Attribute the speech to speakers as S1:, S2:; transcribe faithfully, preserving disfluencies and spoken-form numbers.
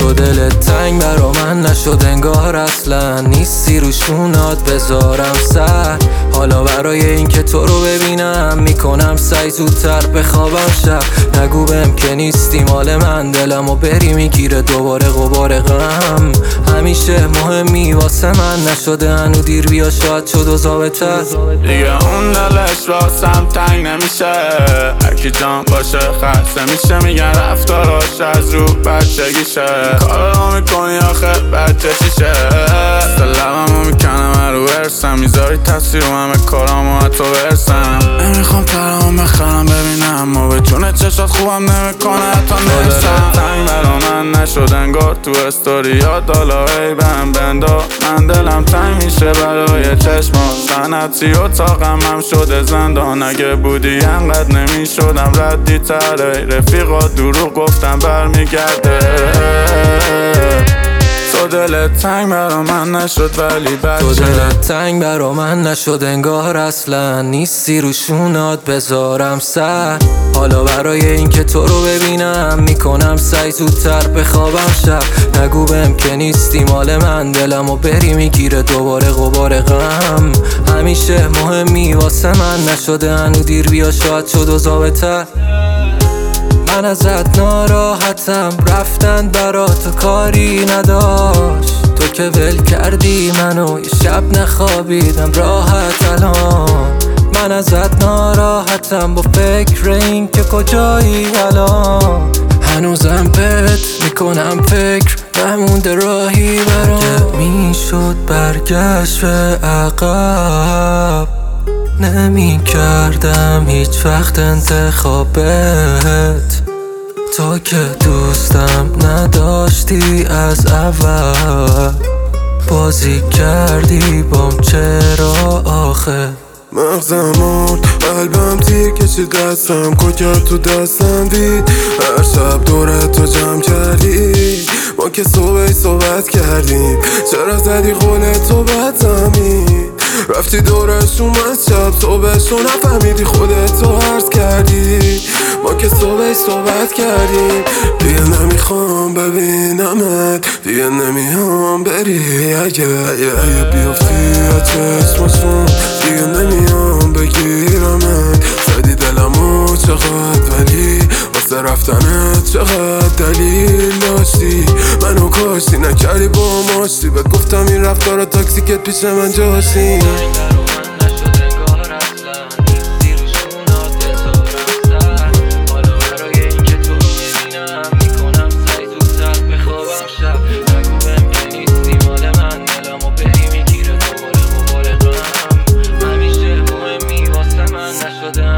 S1: تو دلت تنگ برا من نشد انگار اصلا نیستی روشونات بذارم سر. حالا برای این که تو رو ببینم میکنم سعی زودتر بخوابم شب. نگو بهم که نیستی مال من دلمو بری میگیره دوباره غبار غم. همیشه مهمی واسه من نشده هنو دیر بیا شاید شد و ضابطه
S2: دیگه اون دلش واسم تنگ نمیشه. هرکی جان باشه خسته میشه میگن رفتاراش از رو بچگیشه. کارو میکنی آخه بچه چیشه. سلاممو میکنم رو ورسم میذاری تصویر و همه کارامو حتی برسم. نمیخوام ترام بخرم ببینم و به جون چشات خوبم نمیکنه حتی نرسم. تنگ برا من نشد انگار تو استوریات حالا ای بهم بندا. من دلم تنگ میشه برای چشمات سنتی اتاقم هم شده زندان. اگه بودی انقدر نمیشدم ردی تره. رفیقا دروغ گفتم برمیگرده. تو دلت تنگ برا من نشد ولی بچه
S1: تو دلت تنگ برا من نشد انگار اصلا نیستی روشونات بذارم سر. حالا برای این که تو رو ببینم میکنم سعی زودتر بخوابم شب. نگو بهم که نیستی مال من دلمو بری میگیره دوباره غبار غم. همیشه مهمی واسه من نشده هنو دیر بیا شاید شد و ضابطه. من ازت ناراحتم رفتن برا تو کاری نداشت. تو که ول کردی منو یه شب نخوابیدم راحت الان. من ازت ناراحتم با فکر این که کجایی الان. هنوزم بهت میکنم فکر نمونده راهی برام. که میشد برگشت به عقب نمی کردم هیچ وقت انتخابت. تو که دوستم نداشتی از اول بازی کردی بام چرا آخه.
S3: مغزم مرد قلبم تیر کشید دستم کجا تو دستم دید. هر شب دورت تو جمع کردی ما که صبحی صحبت کردیم. چرا زدی قول تو بد زمین رفتی دورش اومد شب صبحش تو نفهمیدی خودتو عرض کردی. ما که صبحی صحبت کردیم. دیگه نمیخوام ببینمت دیگه نمیام بری. اگه اگه بیافتی از چشماشون دیگه نمیام بگیرمت. زدی دلمو چقدر ولی واسه رفتنت چقدر دلیل داشتی. منو کاشتی نکردی با ماشتی بهت گفتم این رفتارا تاکسیکت پیش من جاشتی.
S1: شده